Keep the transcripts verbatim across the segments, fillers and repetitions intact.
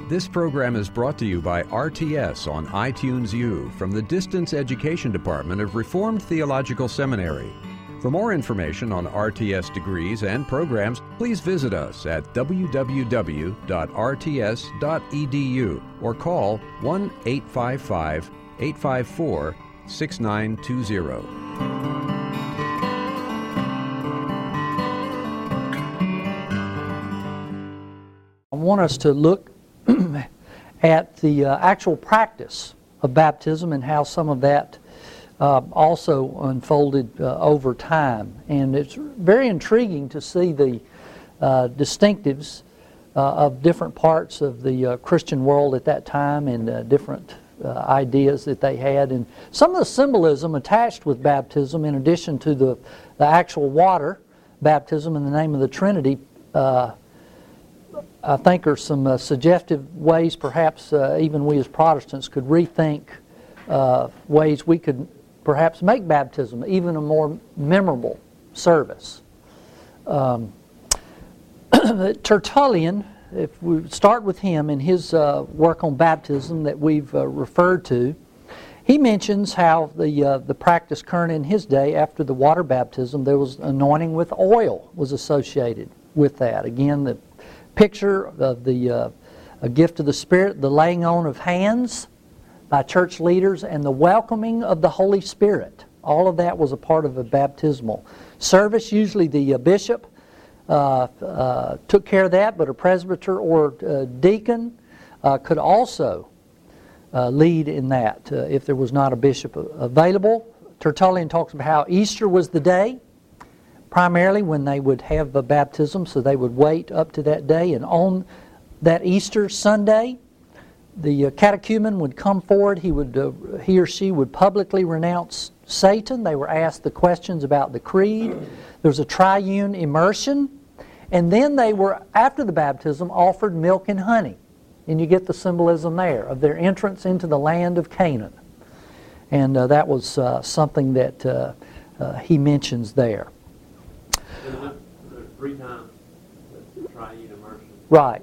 This program is brought to you by R T S on iTunes U from the Distance Education Department of Reformed Theological Seminary. For more information on R T S degrees and programs, please visit us at w w w dot r t s dot e d u or call one eight five five, eight five four, six nine two zero. I want us to look at the uh, actual practice of baptism and how some of that uh, also unfolded uh, over time. And it's very intriguing to see the uh, distinctives uh, of different parts of the uh, Christian world at that time and uh, different uh, ideas that they had. And some of the symbolism attached with baptism, in addition to the, the actual water baptism in the name of the Trinity, uh, I think are some uh, suggestive ways perhaps uh, even we as Protestants could rethink uh, ways we could perhaps make baptism even a more memorable service. Um, Tertullian, if we start with him and his uh, work on baptism that we've uh, referred to, he mentions how the uh, the practice current in his day after the water baptism, there was anointing with oil was associated with that. Again, the picture of the uh, a gift of the Spirit, the laying on of hands by church leaders, and the welcoming of the Holy Spirit. All of that was a part of a baptismal service. Usually the uh, bishop uh, uh, took care of that, but a presbyter or uh, deacon uh, could also uh, lead in that uh, if there was not a bishop available. Tertullian talks about how Easter was the day, primarily when they would have a baptism, so they would wait up to that day, and on that Easter Sunday, the uh, catechumen would come forward. He would, uh, he or she would publicly renounce Satan. They were asked the questions about the creed. There was a triune immersion, and then they were, after the baptism, offered milk and honey, and you get the symbolism there of their entrance into the land of Canaan, and uh, that was uh, something that uh, uh, he mentions there. Three times the triune immersion. Right.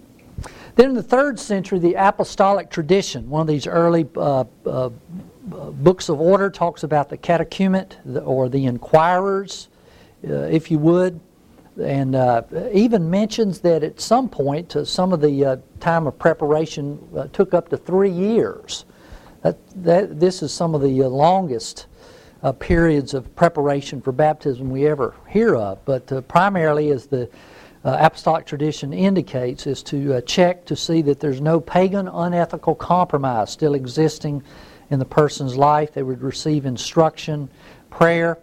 Then in the third century, the apostolic tradition, one of these early uh, uh, books of order, talks about the catechumenate or the inquirers, uh, if you would, and uh, even mentions that at some point, uh, some of the uh, time of preparation uh, took up to three years. That, that, this is some of the uh, longest Uh, periods of preparation for baptism we ever hear of, but uh, primarily, as the uh, apostolic tradition indicates, is to uh, check to see that there's no pagan, unethical compromise still existing in the person's life. They would receive instruction, prayer.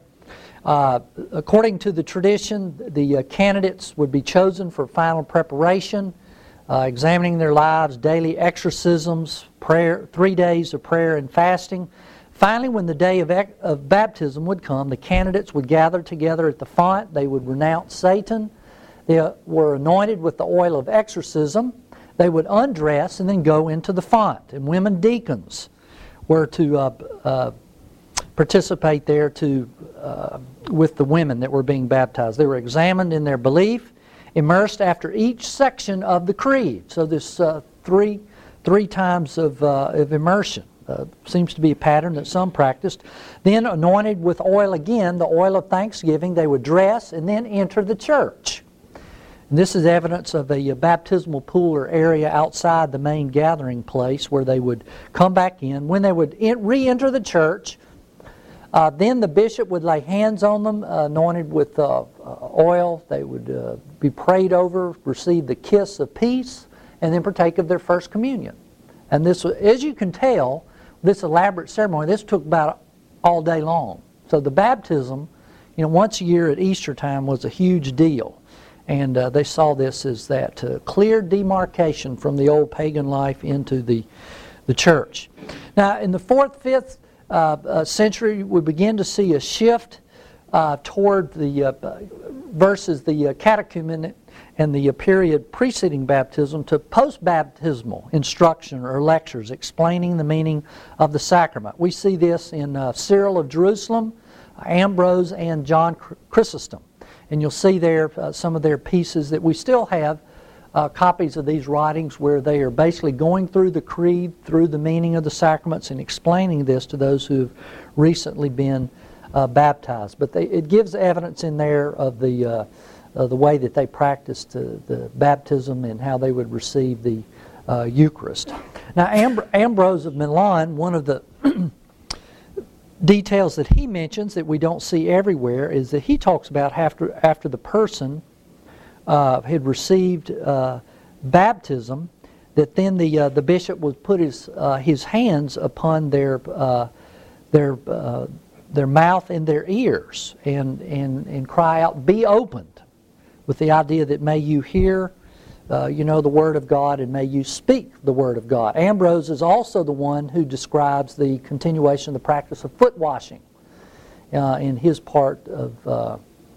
Uh, according to the tradition, the uh, candidates would be chosen for final preparation, uh, examining their lives, daily exorcisms, prayer, three days of prayer and fasting. Finally, when the day of, of baptism would come, the candidates would gather together at the font. They would renounce Satan. They uh, were anointed with the oil of exorcism. They would undress and then go into the font. And women deacons were to uh, uh, participate there to uh, with the women that were being baptized. They were examined in their belief, immersed after each section of the creed. So this uh, three three times of, uh, of immersion. Uh, seems to be a pattern that some practiced. Then anointed with oil again, the oil of thanksgiving, they would dress and then enter the church. And this is evidence of a, a baptismal pool or area outside the main gathering place where they would come back in. When they would in, re-enter the church, uh, then the bishop would lay hands on them, uh, anointed with uh, uh, oil. They would uh, be prayed over, receive the kiss of peace, and then partake of their first communion. And this, as you can tell, this elaborate ceremony, this took about all day long. So the baptism, you know, once a year at Easter time was a huge deal. And uh, they saw this as that uh, clear demarcation from the old pagan life into the, the church. Now, in the fourth, fifth uh, uh, century, we begin to see a shift uh, toward the, uh, versus the uh, catechumen and the period preceding baptism to post-baptismal instruction or lectures explaining the meaning of the sacrament. We see this in uh, Cyril of Jerusalem, Ambrose, and John Chrysostom. And you'll see there uh, some of their pieces that we still have uh, uh, copies of these writings where they are basically going through the creed, through the meaning of the sacraments, and explaining this to those who have recently been uh, baptized. But they, it gives evidence in there of the uh, of the way that they practiced uh, the baptism and how they would receive the uh, Eucharist. Now, Amb- Ambrose of Milan, one of the details that he mentions that we don't see everywhere is that he talks about after after the person uh, had received uh, baptism, that then the uh, the bishop would put his uh, his hands upon their uh, their uh, their mouth and their ears and and and cry out, "Be opened," with the idea that may you hear Uh, you know, the Word of God, and may you speak the Word of God. Ambrose is also the one who describes the continuation of the practice of foot washing uh, in his part of uh,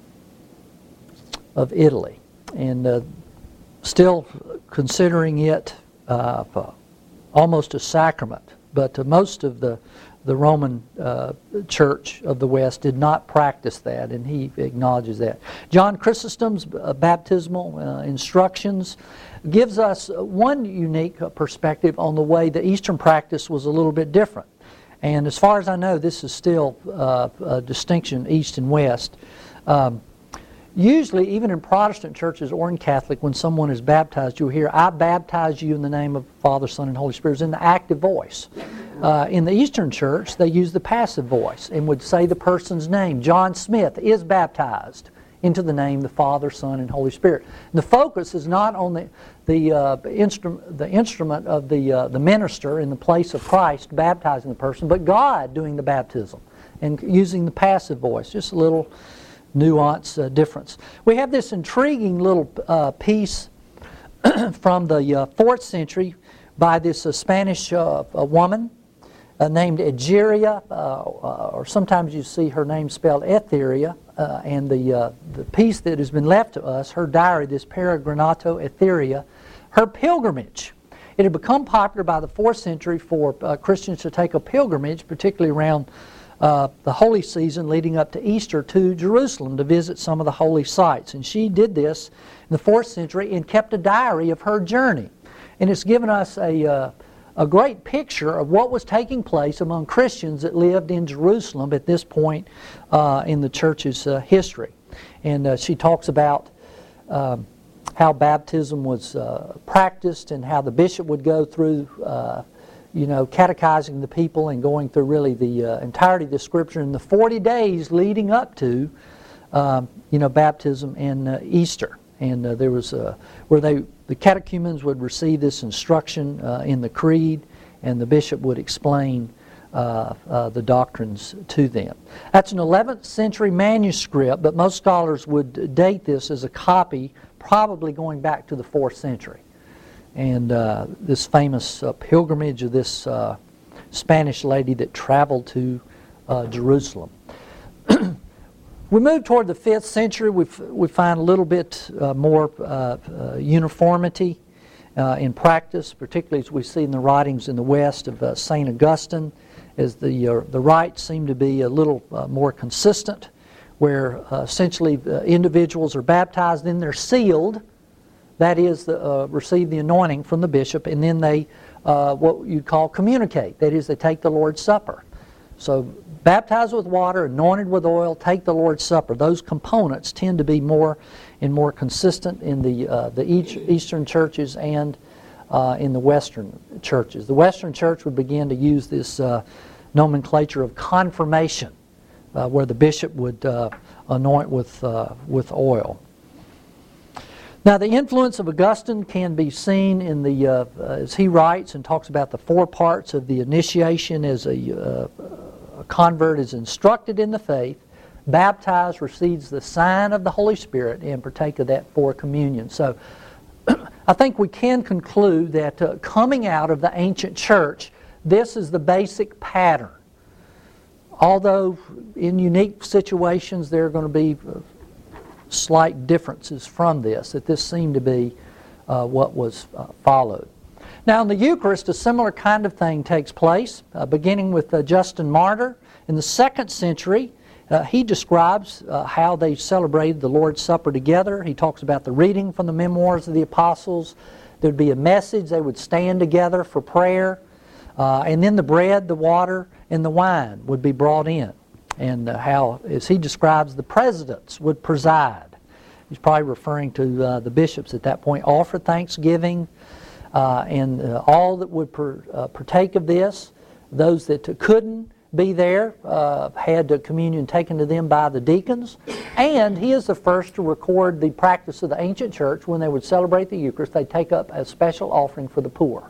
of Italy, and uh, still considering it uh, almost a sacrament. But uh, most of the the Roman uh, Church of the West did not practice that, and he acknowledges that. John Chrysostom's uh, baptismal uh, instructions gives us one unique perspective on the way the Eastern practice was a little bit different. And as far as I know, this is still uh, a distinction East and West. Um, Usually, even in Protestant churches or in Catholic, when someone is baptized, you'll hear, "I baptize you in the name of Father, Son, and Holy Spirit," in the active voice. Uh, in the Eastern Church, they use the passive voice and would say the person's name. John Smith is baptized into the name of the Father, Son, and Holy Spirit. And the focus is not on the the uh, instrument the instrument of the uh, the minister in the place of Christ baptizing the person, but God doing the baptism and using the passive voice. Just a little nuance uh, difference. We have this intriguing little uh, piece from the uh, fourth century by this uh, Spanish uh, a woman uh, named Egeria, uh, uh, or sometimes you see her name spelled Etheria, uh, and the uh, the piece that has been left to us, her diary, this Peregrinato Etheria, her pilgrimage. It had become popular by the fourth century for uh, Christians to take a pilgrimage, particularly around Uh, the holy season leading up to Easter, to Jerusalem to visit some of the holy sites. And she did this in the fourth century and kept a diary of her journey. And it's given us a, uh, a great picture of what was taking place among Christians that lived in Jerusalem at this point uh, in the church's uh, history. And uh, she talks about um, how baptism was uh, practiced and how the bishop would go through uh, you know, catechizing the people and going through really the uh, entirety of the Scripture in the forty days leading up to, um, you know, baptism and uh, Easter. And uh, there was uh, where they the catechumens would receive this instruction uh, in the creed, and the bishop would explain uh, uh, the doctrines to them. That's an eleventh century manuscript, but most scholars would date this as a copy, probably going back to the fourth century. And uh, this famous uh, pilgrimage of this uh, Spanish lady that traveled to uh, Jerusalem. We move toward the fifth century. We we find a little bit uh, more uh, uh, uniformity uh, in practice, particularly as we see in the writings in the West of uh, Saint Augustine, as the uh, the rites seem to be a little uh, more consistent, where uh, essentially uh, individuals are baptized, then they're sealed. That is, the, uh, receive the anointing from the bishop, and then they, uh, what you'd call communicate. That is, they take the Lord's Supper. So, baptized with water, anointed with oil, take the Lord's Supper. Those components tend to be more and more consistent in the uh, the Eastern churches and uh, in the Western churches. The Western church would begin to use this uh, nomenclature of confirmation, uh, where the bishop would uh, anoint with uh, with oil. Now, the influence of Augustine can be seen in the, uh, as he writes and talks about the four parts of the initiation as a, uh, a convert is instructed in the faith, baptized, receives the sign of the Holy Spirit, and partake of that for communion. So, I think we can conclude that uh, coming out of the ancient church, this is the basic pattern. Although in unique situations there are going to be uh, slight differences from this, that this seemed to be uh, what was uh, followed. Now in the Eucharist, a similar kind of thing takes place, uh, beginning with uh, Justin Martyr in the second century. uh, he describes uh, how they celebrated the Lord's Supper together. He talks about the reading from the memoirs of the apostles. There'd be a message. They would stand together for prayer. Uh, and then the bread, the water, and the wine would be brought in. And uh, how, as he describes, the presidents would preside. He's probably referring to uh, the bishops at that point, offer thanksgiving, uh, and uh, all that would per, uh, partake of this. Those that couldn't be there uh, had the communion taken to them by the deacons. And he is the first to record the practice of the ancient church. When they would celebrate the Eucharist, they'd take up a special offering for the poor.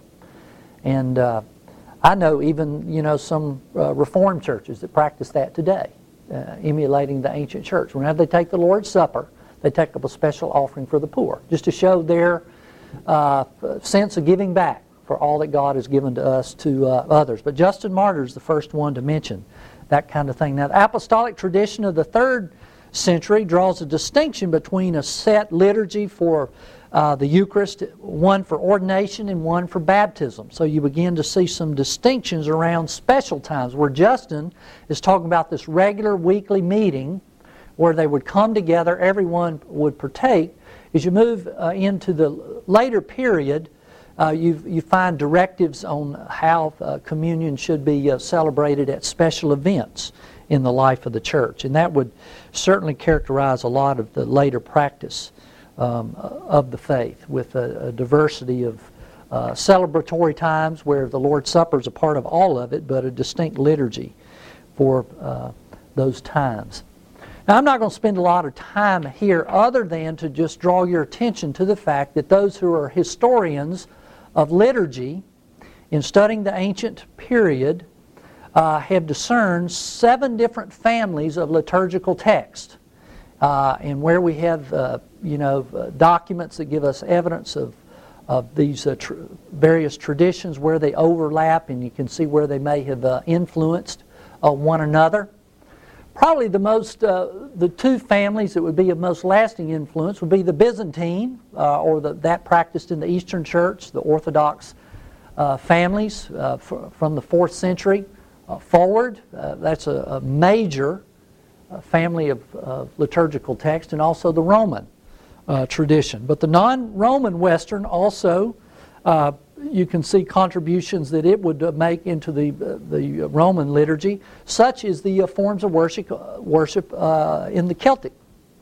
And uh, I know even, you know, some uh, Reformed churches that practice that today, uh, emulating the ancient church. Whenever they take the Lord's Supper, they take up a special offering for the poor, just to show their uh, sense of giving back for all that God has given to us to uh, others. But Justin Martyr is the first one to mention that kind of thing. Now, the apostolic tradition of the third century draws a distinction between a set liturgy for uh, the Eucharist, one for ordination and one for baptism. So you begin to see some distinctions around special times, where Justin is talking about this regular weekly meeting where they would come together, everyone would partake. As you move uh, into the later period, Uh, you, you find directives on how uh, communion should be uh, celebrated at special events in the life of the church. And that would certainly characterize a lot of the later practice um, of the faith, with a, a diversity of uh, celebratory times where the Lord's Supper is a part of all of it, but a distinct liturgy for uh, those times. Now, I'm not going to spend a lot of time here other than to just draw your attention to the fact that those who are historians of liturgy, in studying the ancient period, uh, have discerned seven different families of liturgical text. Uh, and where we have, uh, you know, uh, documents that give us evidence of, of these uh, tr various traditions, where they overlap, and you can see where they may have uh, influenced uh, one another. Probably the most, uh, the two families that would be of most lasting influence would be the Byzantine, uh, or the, that practiced in the Eastern Church, the Orthodox uh, families uh, from the fourth century uh, forward. Uh, that's a, a major uh, family of uh, liturgical text, and also the Roman uh, tradition. But the non-Roman Western also, uh, you can see contributions that it would uh, make into the uh, the Roman liturgy, such as the uh, forms of worship uh, worship uh, in the Celtic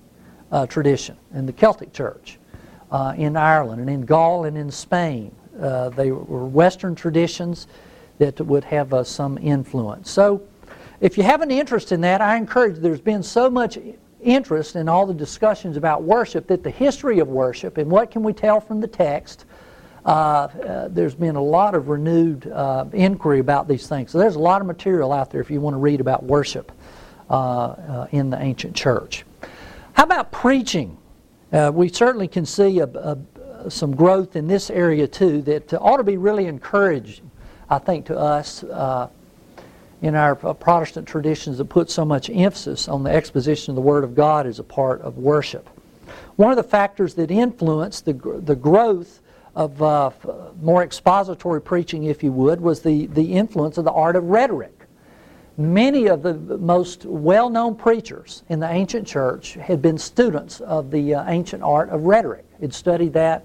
uh, tradition, in the Celtic Church, uh, in Ireland and in Gaul and in Spain. Uh, they were Western traditions that would have uh, some influence. So, if you have an interest in that, I encourage. There's been so much interest in all the discussions about worship, that the history of worship and what can we tell from the text. Uh, uh, there's been a lot of renewed uh, inquiry about these things. So there's a lot of material out there if you want to read about worship uh, uh, in the ancient church. How about preaching? Uh, we certainly can see a, a, some growth in this area too that ought to be really encouraging, I think, to us uh, in our uh, Protestant traditions that put so much emphasis on the exposition of the Word of God as a part of worship. One of the factors that influenced the, the growth of uh, more expository preaching, if you would, was the, the influence of the art of rhetoric. Many of the most well-known preachers in the ancient church had been students of the uh, ancient art of rhetoric, had studied that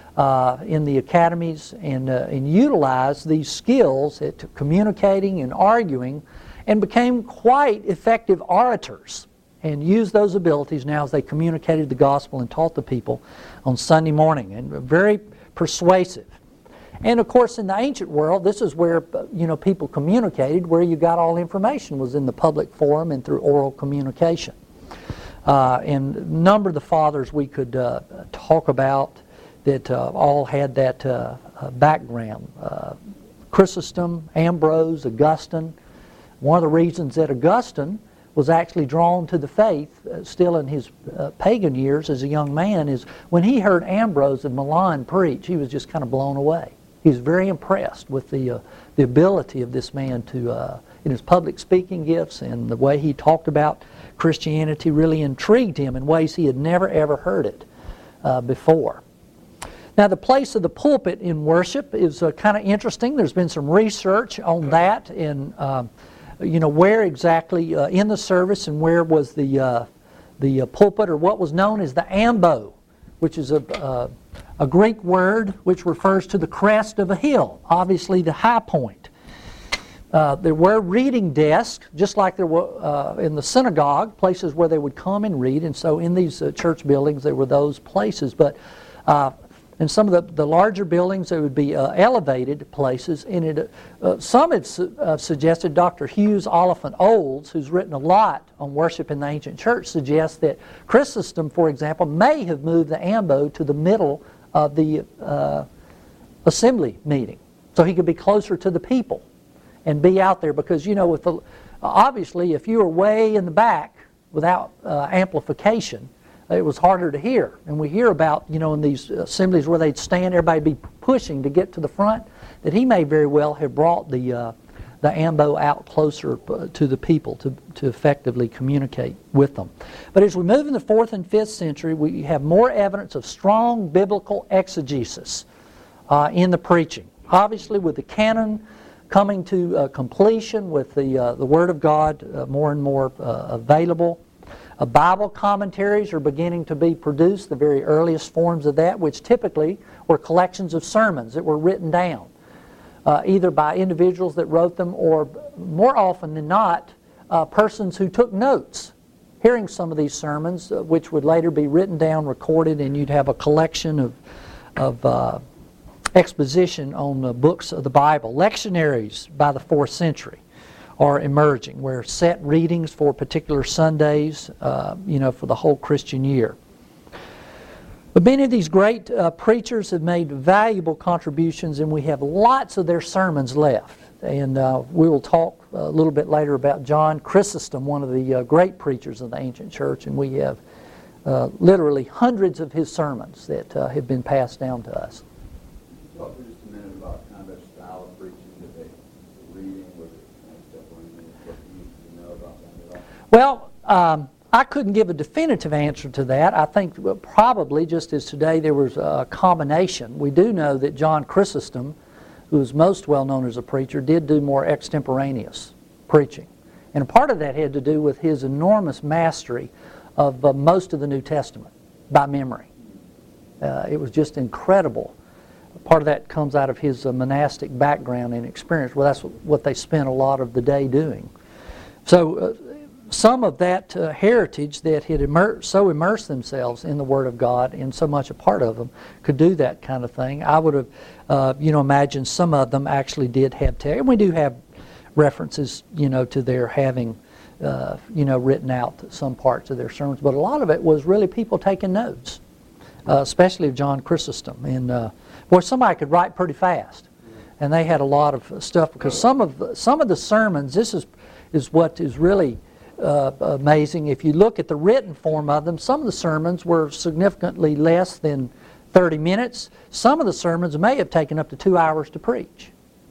uh, in the academies, and, uh, and utilized these skills at communicating and arguing, and became quite effective orators, and used those abilities now as they communicated the gospel and taught the people on Sunday morning, and very persuasive. And of course, in the ancient world, this is where, you know, people communicated, where you got all information was in the public forum and through oral communication. Uh, and a number of the fathers we could uh, talk about that uh, all had that uh, uh, background. Uh, Chrysostom, Ambrose, Augustine. One of the reasons that Augustine was actually drawn to the faith, uh, still in his uh, pagan years as a young man, is when he heard Ambrose of Milan preach, he was just kind of blown away. He was very impressed with the uh, the ability of this man to, uh, in his public speaking gifts, and the way he talked about Christianity really intrigued him in ways he had never ever heard it uh, before. Now, the place of the pulpit in worship is uh, kind of interesting. There's been some research on that in uh, you know, where exactly uh, in the service and where was the uh, the uh, pulpit, or what was known as the ambo, which is a uh, a Greek word which refers to the crest of a hill, obviously the high point. Uh, there were reading desks, just like there were uh, in the synagogue, places where they would come and read, and so in these uh, church buildings there were those places. But uh, in some of the, the larger buildings there would be uh, elevated places, and it, uh, some have su uh, suggested, Doctor Hughes Oliphant Olds, who's written a lot on worship in the ancient church, suggests that Chrysostom, for example, may have moved the ambo to the middle of the uh, assembly meeting, so he could be closer to the people and be out there, because, you know, with the, obviously if you were way in the back without uh, amplification, it was harder to hear. And we hear about, you know, in these assemblies where they'd stand, everybody be pushing to get to the front, that he may very well have brought the uh, the ambo out closer to the people to, to effectively communicate with them. But as we move in the fourth and fifth century, we have more evidence of strong biblical exegesis uh, in the preaching. Obviously, with the canon coming to uh, completion, with the, uh, the Word of God uh, more and more uh, available. Uh, Bible commentaries are beginning to be produced, the very earliest forms of that, which typically were collections of sermons that were written down, uh, either by individuals that wrote them, or more often than not, uh, persons who took notes, hearing some of these sermons, uh, which would later be written down, recorded, and you'd have a collection of, of uh, exposition on the books of the Bible. Lectionaries by the fourth century are emerging, where set readings for particular Sundays, uh, you know, for the whole Christian year. But many of these great uh, preachers have made valuable contributions, and we have lots of their sermons left. And uh, we will talk a little bit later about John Chrysostom, one of the uh, great preachers of the ancient church, and we have uh, literally hundreds of his sermons that uh, have been passed down to us. Talk for just a minute about kind of that style of preaching that they were reading, was it contemporary, what you used to know about that at all? Well, um, I couldn't give a definitive answer to that. I think probably, just as today there was a combination. We do know that John Chrysostom, who is most well known as a preacher, did do more extemporaneous preaching. And a part of that had to do with his enormous mastery of uh, most of the New Testament by memory. Uh, it was just incredible. Part of that comes out of his uh, monastic background and experience. Well, that's what they spent a lot of the day doing. So uh, some of that uh, heritage that had immer so immersed themselves in the Word of God, and so much a part of them could do that kind of thing. I would have, uh, you know, imagined some of them actually did have text. And we do have references, you know, to their having, uh, you know, written out some parts of their sermons. But a lot of it was really people taking notes, uh, especially of John Chrysostom. And uh, boy, somebody could write pretty fast, and they had a lot of stuff, because some of the, some of the sermons, this is is what is really uh, amazing. If you look at the written form of them, some of the sermons were significantly less than thirty minutes. Some of the sermons may have taken up to two hours to preach.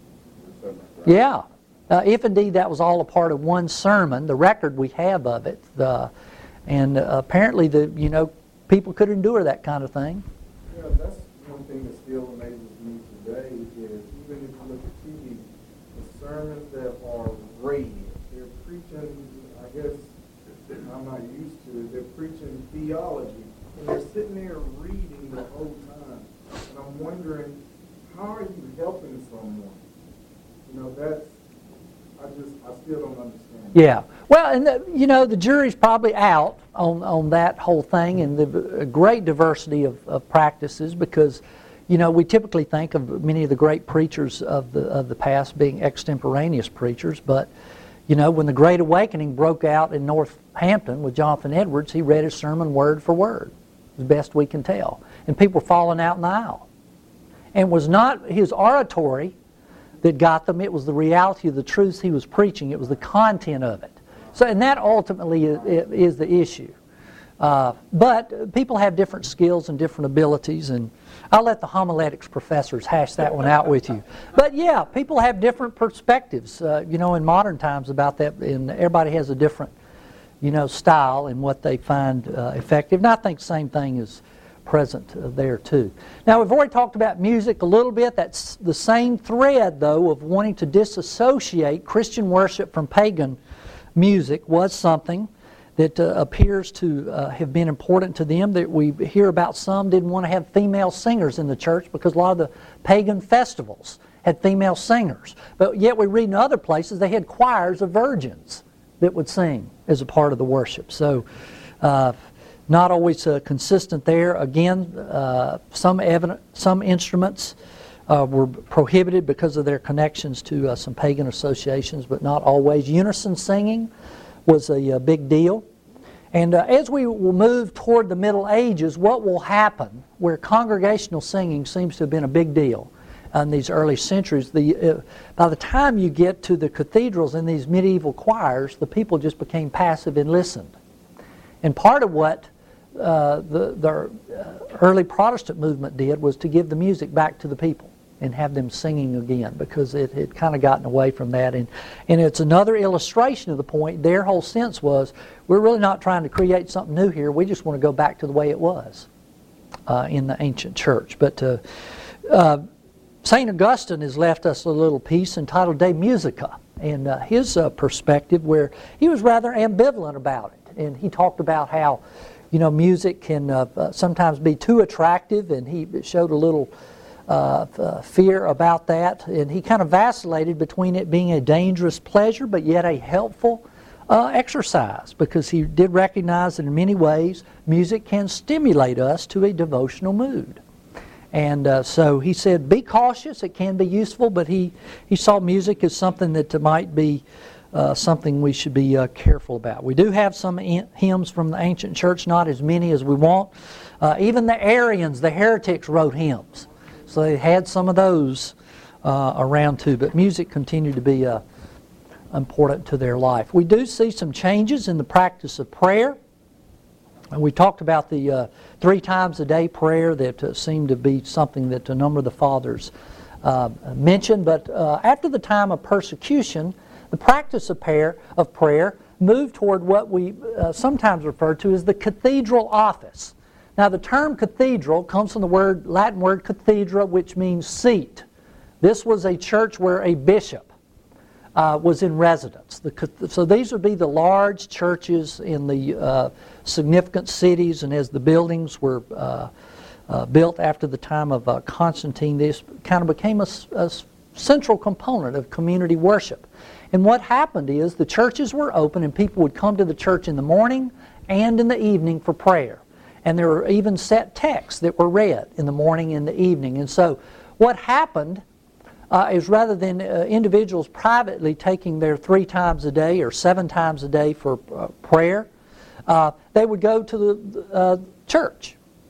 Yeah, uh, if indeed that was all a part of one sermon, the record we have of it, the, and uh, apparently the you know people could endure that kind of thing. Yeah, that's one thing that still amazes me today is, even if you look at T V, the sermons that are rated, they're preaching, I guess, I'm not used to it, they're preaching theology, and they're sitting there reading the whole time. And I'm wondering, how are you helping someone? You know, that's, I just, I still don't understand. Yeah. Well, and the, you know, the jury's probably out on, on that whole thing, and the great diversity of, of practices, because, you know, we typically think of many of the great preachers of the of the past being extemporaneous preachers, but, you know, when the Great Awakening broke out in Northampton with Jonathan Edwards, he read his sermon word for word, as best we can tell, and people were falling out in the aisle. And it was not his oratory that got them, it was the reality of the truths he was preaching, it was the content of it. So, and that ultimately is, is the issue. Uh, but people have different skills and different abilities, and I'll let the homiletics professors hash that one out with you. But yeah, people have different perspectives, uh, you know, in modern times about that, and everybody has a different, you know, style and what they find uh, effective. And I think the same thing is present uh, there too. Now we've already talked about music a little bit. That's the same thread though of wanting to disassociate Christian worship from pagan music was something that uh, appears to uh, have been important to them. That we hear about some didn't want to have female singers in the church because a lot of the pagan festivals had female singers. But yet we read in other places they had choirs of virgins that would sing as a part of the worship. So uh, not always uh, consistent there. Again, uh, some evident, some instruments uh, were prohibited because of their connections to uh, some pagan associations, but not always. Unison singing was a, a big deal. And uh, as we will move toward the Middle Ages, what will happen where congregational singing seems to have been a big deal in these early centuries, the, uh, by the time you get to the cathedrals and these medieval choirs, the people just became passive and listened. And part of what uh, the, the early Protestant movement did was to give the music back to the people and have them singing again, because it had kind of gotten away from that. And, and it's another illustration of the point. Their whole sense was, we're really not trying to create something new here. We just want to go back to the way it was uh, in the ancient church. But uh, uh, Saint Augustine has left us a little piece entitled De Musica, and uh, his uh, perspective, where he was rather ambivalent about it. And he talked about how, you know, music can uh, uh, sometimes be too attractive, and he showed a little uh, uh, fear about that. And he kind of vacillated between it being a dangerous pleasure, but yet a helpful uh, exercise, because he did recognize that in many ways music can stimulate us to a devotional mood. And uh, so he said, be cautious, it can be useful, but he, he saw music as something that uh, might be uh, something we should be uh, careful about. We do have some in- hymns from the ancient church, not as many as we want. Uh, even the Arians, the heretics, wrote hymns. So they had some of those uh, around too, but music continued to be uh, important to their life. We do see some changes in the practice of prayer. And we talked about the uh, three times a day prayer that uh, seemed to be something that a number of the fathers uh, mentioned. But uh, after the time of persecution, the practice of prayer, of prayer moved toward what we uh, sometimes refer to as the cathedral office. Now the term cathedral comes from the word Latin word cathedra, which means seat. This was a church where a bishop Uh, was in residence. The, so these would be the large churches in the uh, significant cities, and as the buildings were uh, uh, built after the time of uh, Constantine, this kind of became a, a central component of community worship. And what happened is the churches were open and people would come to the church in the morning and in the evening for prayer. And there were even set texts that were read in the morning and the evening. And so what happened Uh, is rather than uh, individuals privately taking their three times a day or seven times a day for uh, prayer, uh, they would go to the uh, church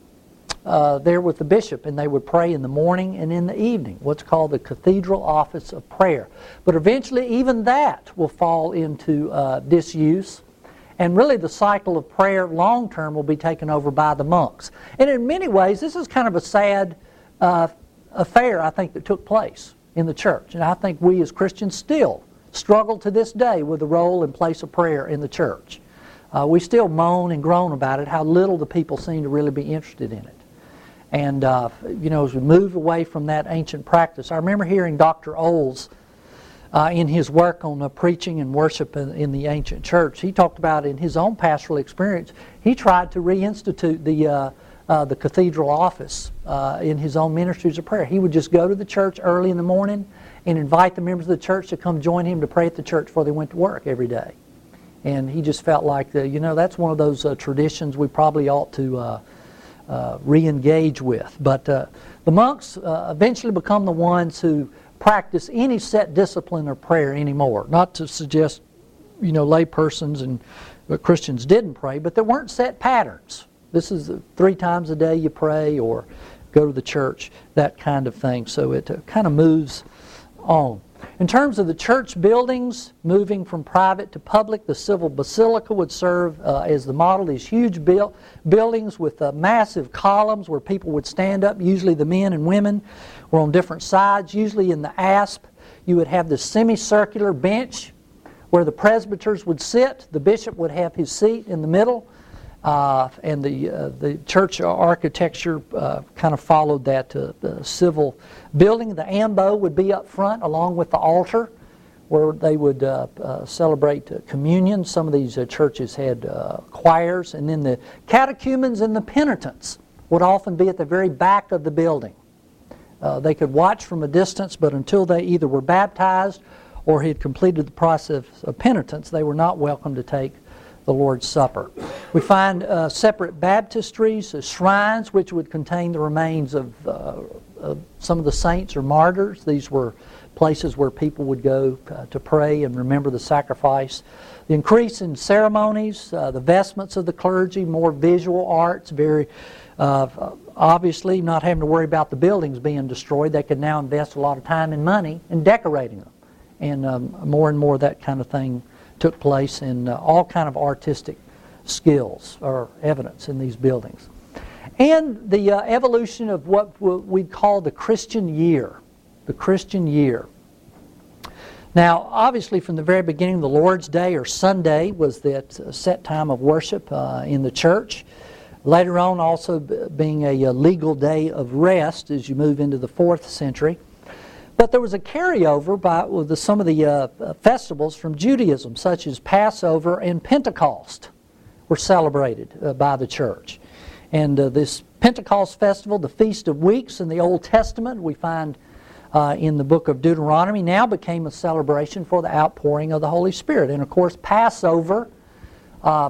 uh, there with the bishop, and they would pray in the morning and in the evening, what's called the cathedral office of prayer. But eventually even that will fall into uh, disuse, and really the cycle of prayer long term will be taken over by the monks. And in many ways this is kind of a sad uh, affair, I think, that took place in the church. And I think we as Christians still struggle to this day with the role and place of prayer in the church. Uh, we still moan and groan about it, how little the people seem to really be interested in it. And, uh, you know, as we move away from that ancient practice, I remember hearing Doctor Oles uh, in his work on uh, preaching and worship in, in the ancient church. He talked about in his own pastoral experience, he tried to reinstitute the uh, Uh, the cathedral office uh, in his own ministries of prayer. He would just go to the church early in the morning and invite the members of the church to come join him to pray at the church before they went to work every day. And he just felt like, the, you know, that's one of those uh, traditions we probably ought to uh, uh, re-engage with. But uh, the monks uh, eventually become the ones who practice any set discipline or prayer anymore. Not to suggest, you know, lay persons and uh, Christians didn't pray, but there weren't set patterns. This is the three times a day you pray or go to the church, that kind of thing. So it uh, kind of moves on. In terms of the church buildings, moving from private to public, the civil basilica would serve uh, as the model. These huge build, buildings with uh, massive columns where people would stand up. Usually the men and women were on different sides. Usually in the apse, you would have this semicircular bench where the presbyters would sit. The bishop would have his seat in the middle. Uh, and the uh, the church architecture uh, kind of followed that uh, the civil building. The ambo would be up front along with the altar, where they would uh, uh, celebrate uh, communion. Some of these uh, churches had uh, choirs, and then the catechumens and the penitents would often be at the very back of the building. Uh, they could watch from a distance, but until they either were baptized or had completed the process of penitence, they were not welcome to take the Lord's Supper. We find uh, separate baptistries, uh, shrines, which would contain the remains of, uh, of some of the saints or martyrs. These were places where people would go uh, to pray and remember the sacrifice. The increase in ceremonies, uh, the vestments of the clergy, more visual arts, very uh, obviously not having to worry about the buildings being destroyed. They could now invest a lot of time and money in decorating them. And um, more and more of that kind of thing took place, in uh, all kind of artistic skills are evidence in these buildings. And the uh, evolution of what we'd call the Christian year. The Christian year. Now, obviously from the very beginning, the Lord's Day or Sunday was that uh, set time of worship uh, in the church. Later on, also b- being a, a legal day of rest as you move into the fourth century. But there was a carryover by with the, some of the uh, festivals from Judaism, such as Passover and Pentecost, were celebrated uh, by the church. And uh, this Pentecost festival, the Feast of Weeks in the Old Testament, we find uh, in the book of Deuteronomy, now became a celebration for the outpouring of the Holy Spirit. And of course, Passover uh,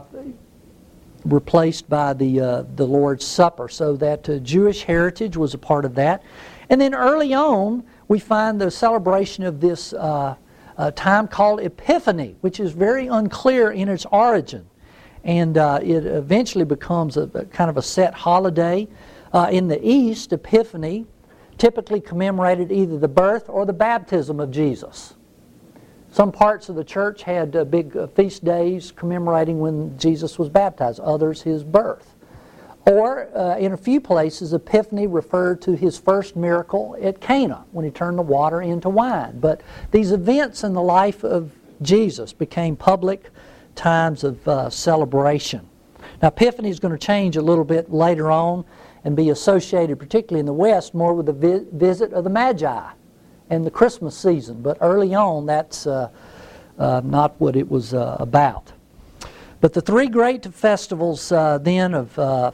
replaced by the uh, the Lord's Supper, so that uh, Jewish heritage was a part of that. And then early on, we find the celebration of this uh, uh, time called Epiphany, which is very unclear in its origin. And uh, it eventually becomes a, a kind of a set holiday. Uh, in the East, Epiphany typically commemorated either the birth or the baptism of Jesus. Some parts of the church had uh, big uh, feast days commemorating when Jesus was baptized, others his birth. Or, uh, in a few places, Epiphany referred to his first miracle at Cana, when he turned the water into wine. But these events in the life of Jesus became public times of uh, celebration. Now, Epiphany is going to change a little bit later on and be associated, particularly in the West, more with the vi- visit of the Magi and the Christmas season. But early on, that's uh, uh, not what it was uh, about. But the three great festivals uh, then of uh,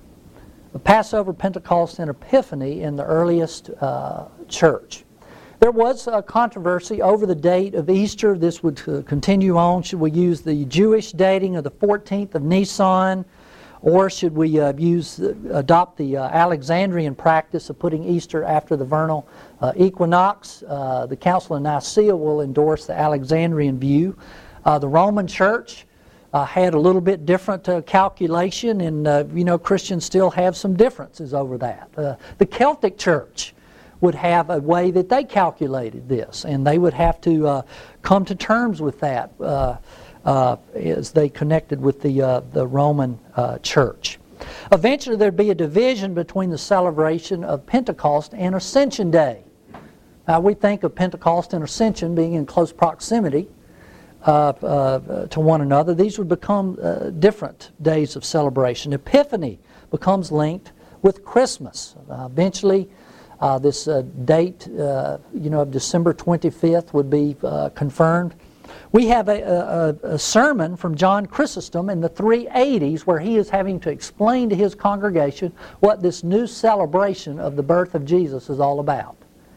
Passover, Pentecost, and Epiphany in the earliest uh, church. There was a controversy over the date of Easter. This would uh, continue on. Should we use the Jewish dating of the fourteenth of Nisan, or should we uh, use uh, adopt the uh, Alexandrian practice of putting Easter after the vernal uh, equinox? Uh, the Council of Nicaea will endorse the Alexandrian view. Uh, the Roman Church Uh, had a little bit different uh, calculation, and uh, you know, Christians still have some differences over that. Uh, the Celtic Church would have a way that they calculated this, and they would have to uh, come to terms with that uh, uh, as they connected with the uh, the Roman uh, Church. Eventually, there'd be a division between the celebration of Pentecost and Ascension Day. Now, we think of Pentecost and Ascension being in close proximity Uh, uh, to one another. These would become uh, different days of celebration. Epiphany becomes linked with Christmas. Uh, eventually, uh, this uh, date, uh, you know, of December twenty-fifth would be uh, confirmed. We have a, a, a sermon from John Chrysostom in the three eighties where he is having to explain to his congregation what this new celebration of the birth of Jesus is all about.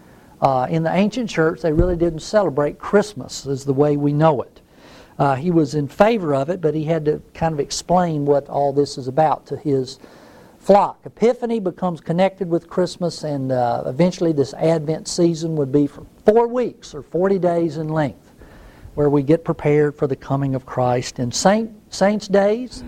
Uh, in the ancient church, they really didn't celebrate Christmas as the way we know it. Uh, he was in favor of it, but he had to kind of explain what all this is about to his flock. Epiphany becomes connected with Christmas, and uh, eventually this Advent season would be for four weeks or forty days in length, where we get prepared for the coming of Christ. And Saint, Saints' Days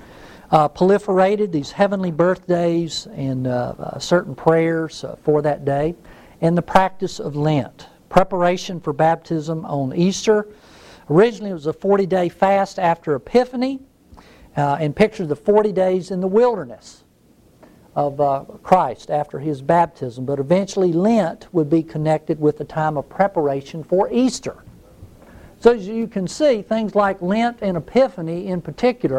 uh, proliferated, these heavenly birthdays, and uh, uh, certain prayers uh, for that day. And the practice of Lent, preparation for baptism on Easter. Originally, it was a forty-day fast after Epiphany, uh, and pictured the forty days in the wilderness of uh, Christ after his baptism. But eventually, Lent would be connected with the time of preparation for Easter. So as you can see, things like Lent and Epiphany in particular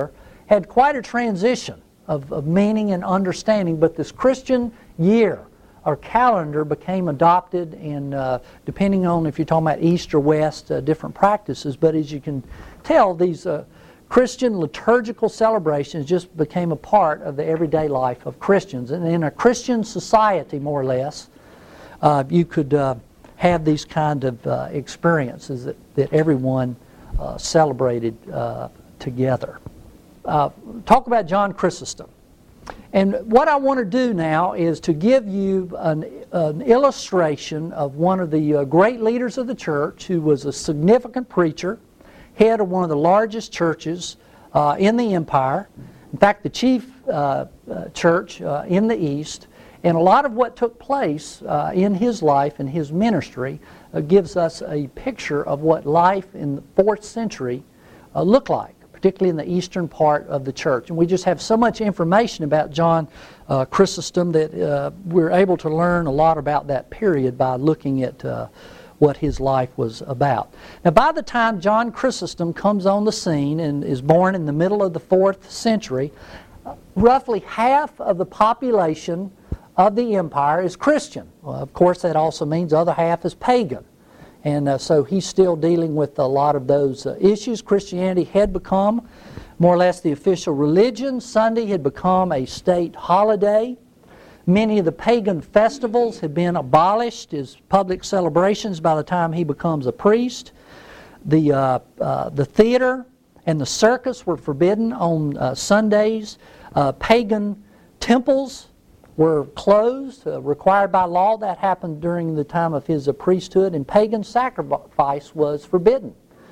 had quite a transition of, of meaning and understanding, but this Christian year or calendar became adopted, and uh, depending on if you're talking about East or West, uh, different practices. But as you can tell, these uh, Christian liturgical celebrations just became a part of the everyday life of Christians. And in a Christian society, more or less, uh, you could uh, have these kind of uh, experiences that, that everyone uh, celebrated uh, together. Uh, talk about John Chrysostom. And what I want to do now is to give you an, an illustration of one of the uh, great leaders of the church who was a significant preacher, head of one of the largest churches uh, in the empire. In fact, the chief uh, uh, church uh, in the East. And a lot of what took place uh, in his life and his ministry uh, gives us a picture of what life in the fourth century uh, looked like, particularly in the eastern part of the church. And we just have so much information about John uh, Chrysostom that uh, we're able to learn a lot about that period by looking at uh, what his life was about. Now, by the time John Chrysostom comes on the scene and is born in the middle of the fourth century, uh, roughly half of the population of the empire is Christian. Well, of course, that also means the other half is pagan. And uh, so he's still dealing with a lot of those uh, issues. Christianity had become more or less the official religion. Sunday had become a state holiday. Many of the pagan festivals had been abolished as public celebrations by the time he becomes a priest. The, uh, uh, the theater and the circus were forbidden on uh, Sundays. Uh, pagan temples were closed, uh, required by law. That happened during the time of his uh, priesthood, and pagan sacrifice was forbidden.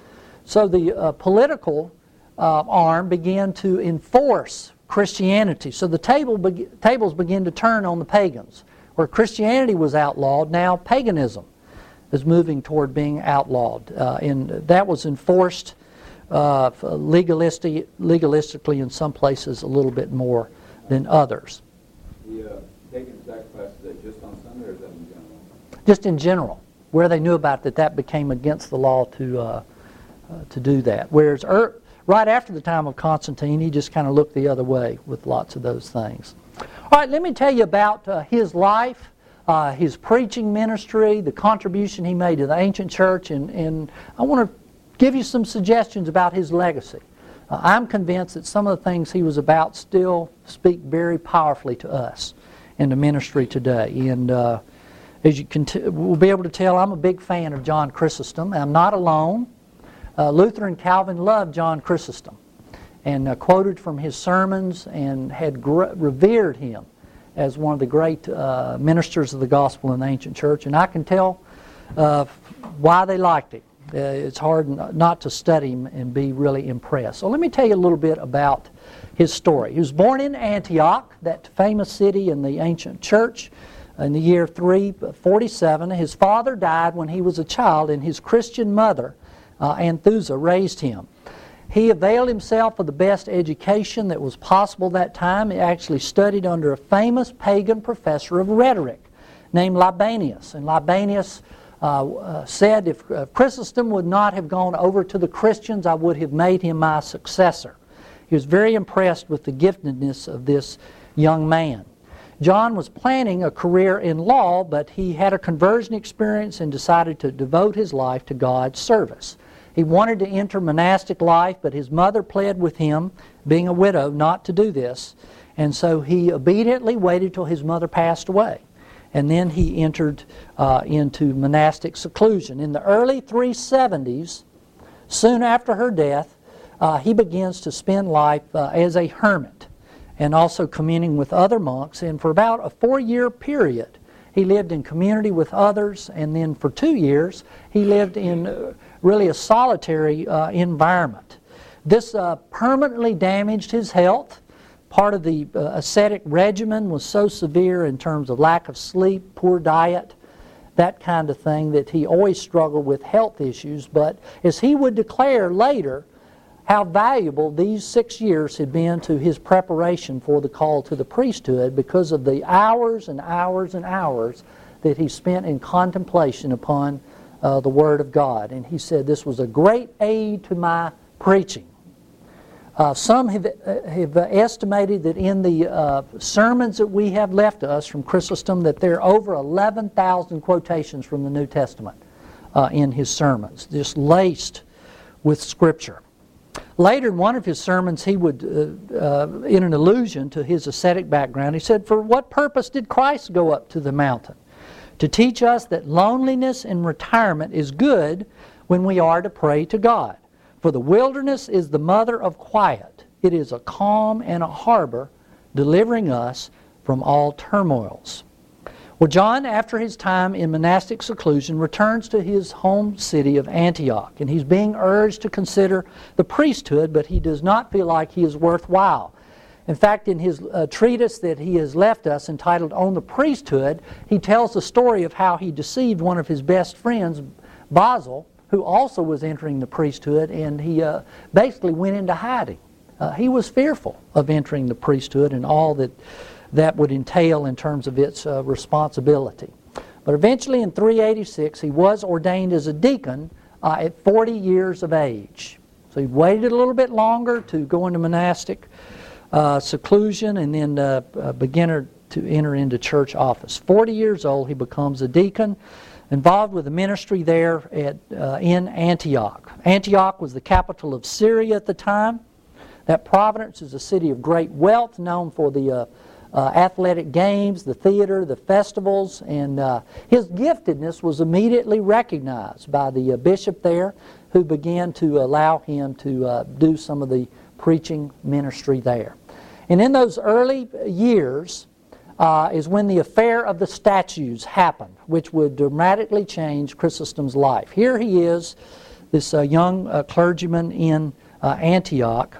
So the uh, political uh, arm began to enforce Christianity. So the table be- tables began to turn on the pagans. Where Christianity was outlawed, now paganism is moving toward being outlawed. Uh, and that was enforced uh, legalistic, legalistically in some places a little bit more than others. The uh, pagan sacrifices, that just on Sunday, or is that in general? Just in general, where they knew about that, that became against the law to uh, uh, to do that. Whereas er, right after the time of Constantine, he just kind of looked the other way with lots of those things. All right, let me tell you about uh, his life, uh, his preaching ministry, the contribution he made to the ancient church, and, and I want to give you some suggestions about his legacy. Uh, I'm convinced that some of the things he was about still speak very powerfully to us in the ministry today. And uh, as you can t- we'll be able to tell, I'm a big fan of John Chrysostom. I'm not alone. Uh, Luther and Calvin loved John Chrysostom and uh, quoted from his sermons and had gr- revered him as one of the great uh, ministers of the gospel in the ancient church. And I can tell uh, why they liked him. Uh, it's hard not to study him and be really impressed. So let me tell you a little bit about his story. He was born in Antioch, that famous city in the ancient church, in the year three forty-seven. His father died when he was a child, and his Christian mother, uh, Anthusa, raised him. He availed himself of the best education that was possible that time. He actually studied under a famous pagan professor of rhetoric named Libanius. And Libanius Uh, uh, said, if uh, Chrysostom would not have gone over to the Christians, I would have made him my successor. He was very impressed with the giftedness of this young man. John was planning a career in law, but he had a conversion experience and decided to devote his life to God's service. He wanted to enter monastic life, but his mother pled with him, being a widow, not to do this. And so he obediently waited till his mother passed away. And then he entered uh, into monastic seclusion. In the early three seventies, soon after her death, uh, he begins to spend life uh, as a hermit and also communing with other monks. And for about a four-year period, he lived in community with others. And then for two years, he lived in uh, really a solitary uh, environment. This uh, permanently damaged his health. Part of the uh, ascetic regimen was so severe in terms of lack of sleep, poor diet, that kind of thing, that he always struggled with health issues. But as he would declare later, how valuable these six years had been to his preparation for the call to the priesthood, because of the hours and hours and hours that he spent in contemplation upon uh, the Word of God. And he said, this was a great aid to my preaching. Uh, some have, uh, have uh, estimated that in the uh, sermons that we have left to us from Chrysostom that there are over eleven thousand quotations from the New Testament uh, in his sermons, just laced with Scripture. Later in one of his sermons he would, uh, uh, in an allusion to his ascetic background, he said, "For what purpose did Christ go up to the mountain? To teach us that loneliness and retirement is good when we are to pray to God. For the wilderness is the mother of quiet. It is a calm and a harbor, delivering us from all turmoils." Well, John, after his time in monastic seclusion, returns to his home city of Antioch, and he's being urged to consider the priesthood, but he does not feel like he is worthwhile. In fact, in his uh, treatise that he has left us, entitled On the Priesthood, he tells the story of how he deceived one of his best friends, Basil, who also was entering the priesthood, and he uh, basically went into hiding. Uh, he was fearful of entering the priesthood and all that that would entail in terms of its uh, responsibility. But eventually in three eighty-six he was ordained as a deacon uh, at forty years of age. So he waited a little bit longer to go into monastic uh, seclusion and then uh, uh, beginner to enter into church office. forty years old he becomes a deacon, involved with the ministry there at, uh, in Antioch. Antioch was the capital of Syria at the time. That province is a city of great wealth, known for the uh, uh, athletic games, the theater, the festivals, and uh, his giftedness was immediately recognized by the uh, bishop there, who began to allow him to uh, do some of the preaching ministry there. And in those early years, Uh, is when the affair of the statues happened, which would dramatically change Chrysostom's life. Here he is, this uh, young uh, clergyman in uh, Antioch,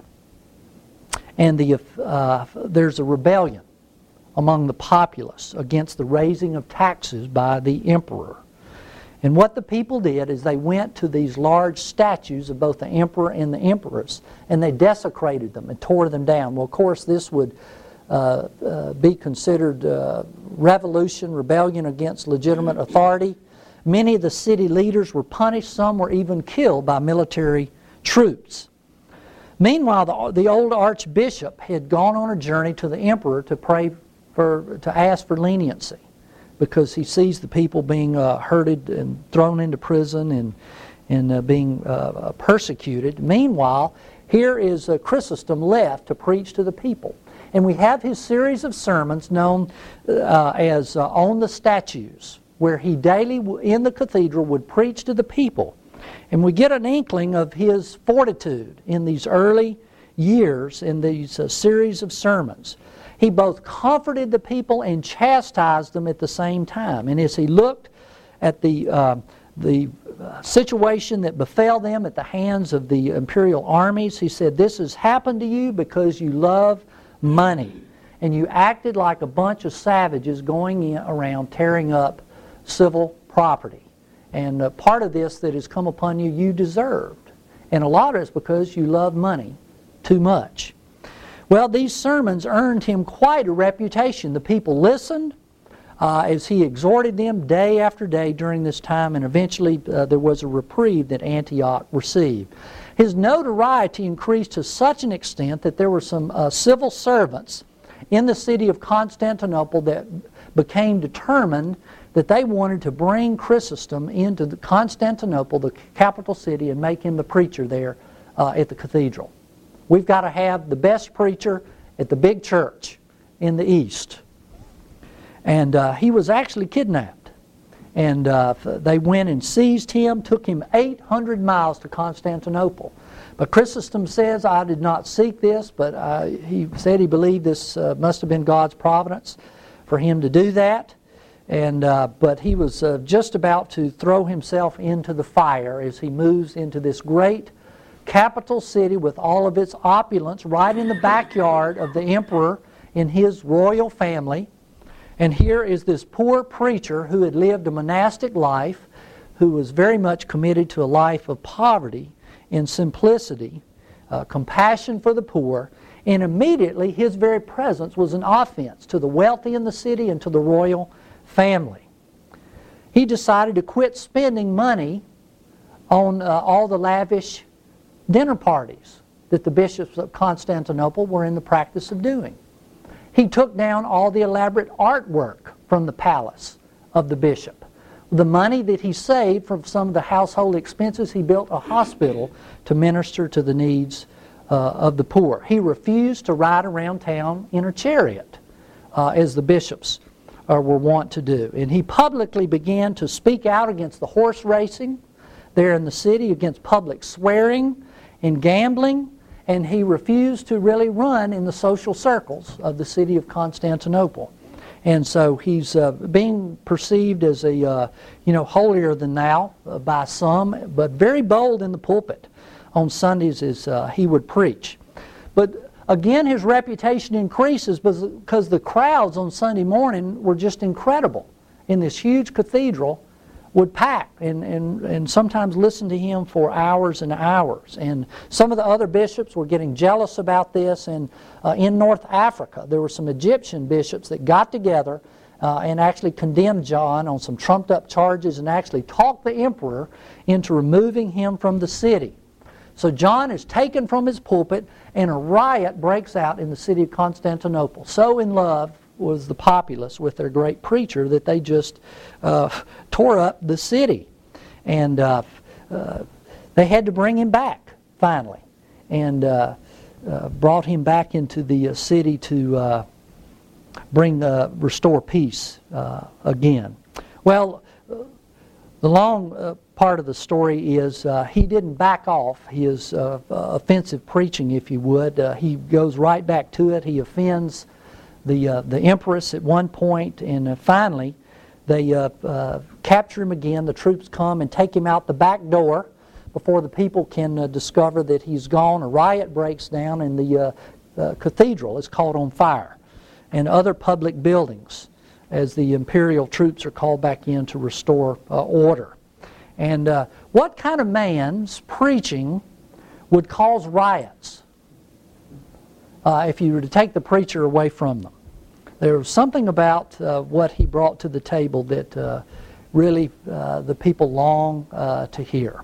and the, uh, there's a rebellion among the populace against the raising of taxes by the emperor. And what the people did is they went to these large statues of both the emperor and the empress, and they desecrated them and tore them down. Well, of course, this would Uh, uh, be considered uh, revolution, rebellion against legitimate authority. Many of the city leaders were punished. Some were even killed by military troops. Meanwhile, the, the old archbishop had gone on a journey to the emperor to pray for, to ask for leniency, because he sees the people being uh, herded and thrown into prison and, and uh, being uh, persecuted. Meanwhile, here is uh, Chrysostom left to preach to the people. And we have his series of sermons known uh, as uh, On the Statues, where he daily in the cathedral would preach to the people. And we get an inkling of his fortitude in these early years in these uh, series of sermons. He both comforted the people and chastised them at the same time. And as he looked at the, uh, the situation that befell them at the hands of the imperial armies, he said, "This has happened to you because you love money, and you acted like a bunch of savages going in, around tearing up civil property. And uh, part of this that has come upon you, you deserved. And a lot of it's because you love money too much." Well, these sermons earned him quite a reputation. The people listened uh, as he exhorted them day after day during this time, and eventually uh, there was a reprieve that Antioch received. His notoriety increased to such an extent that there were some uh, civil servants in the city of Constantinople that became determined that they wanted to bring Chrysostom into the Constantinople, the capital city, and make him the preacher there uh, at the cathedral. We've got to have the best preacher at the big church in the East. And uh, he was actually kidnapped. And uh, they went and seized him, took him eight hundred miles to Constantinople. But Chrysostom says, "I did not seek this," but uh, he said he believed this uh, must have been God's providence for him to do that. And uh, but he was uh, just about to throw himself into the fire as he moves into this great capital city with all of its opulence right in the backyard of the emperor in his royal family. And here is this poor preacher who had lived a monastic life, who was very much committed to a life of poverty and simplicity, uh, compassion for the poor, and immediately his very presence was an offense to the wealthy in the city and to the royal family. He decided to quit spending money on uh, all the lavish dinner parties that the bishops of Constantinople were in the practice of doing. He took down all the elaborate artwork from the palace of the bishop. The money that he saved from some of the household expenses, he built a hospital to minister to the needs uh, of the poor. He refused to ride around town in a chariot, uh, as the bishops uh, were wont to do. And he publicly began to speak out against the horse racing there in the city, against public swearing and gambling, and he refused to really run in the social circles of the city of Constantinople. And so he's uh, being perceived as a, uh, you know, holier than thou uh, by some, but very bold in the pulpit on Sundays as uh, he would preach. But again, his reputation increases because the crowds on Sunday morning were just incredible. In this huge cathedral would pack and, and, and sometimes listen to him for hours and hours. And some of the other bishops were getting jealous about this. And uh, in North Africa, there were some Egyptian bishops that got together uh, and actually condemned John on some trumped-up charges and actually talked the emperor into removing him from the city. So John is taken from his pulpit, and a riot breaks out in the city of Constantinople. So in love was the populace with their great preacher that they just uh, tore up the city. And uh, uh, they had to bring him back, finally, and uh, uh, brought him back into the uh, city to uh, bring uh, restore peace uh, again. Well, uh, the long uh, part of the story is uh, he didn't back off his uh, offensive preaching, if you would. Uh, he goes right back to it. He offends the uh, the empress at one point, and uh, finally they uh, uh, capture him again. The troops come and take him out the back door before the people can uh, discover that he's gone. A riot breaks down, and the uh, uh, cathedral is caught on fire, and other public buildings, as the imperial troops are called back in to restore uh, order. And uh, what kind of man's preaching would cause riots uh, if you were to take the preacher away from them? There was something about uh, what he brought to the table that uh, really uh, the people long uh, to hear.